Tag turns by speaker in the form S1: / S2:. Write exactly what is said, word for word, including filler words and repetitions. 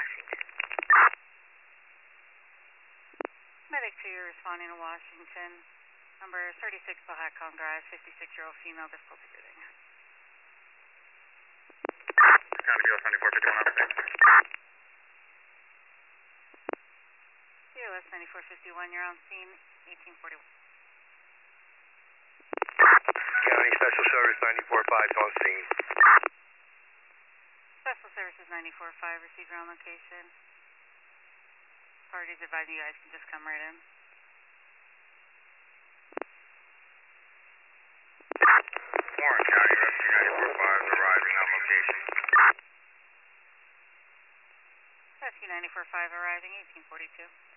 S1: Washington.
S2: Medic two, you're responding to Washington. Number thirty-six Bahacon Drive, fifty-six-year-old female, difficulty breathing.
S1: County B L ninety-four fifty-one on the same.
S2: C O S ninety-four fifty-one, you're on scene, eighteen forty-one.
S3: County Special Service ninety-four five on scene.
S2: Special Services ninety-four five, receive your own location. Parties advise you guys can just come right in.
S1: Warren County Rescue ninety-four five is arriving on location.
S2: Rescue ninety-four five arriving, eighteen forty-two.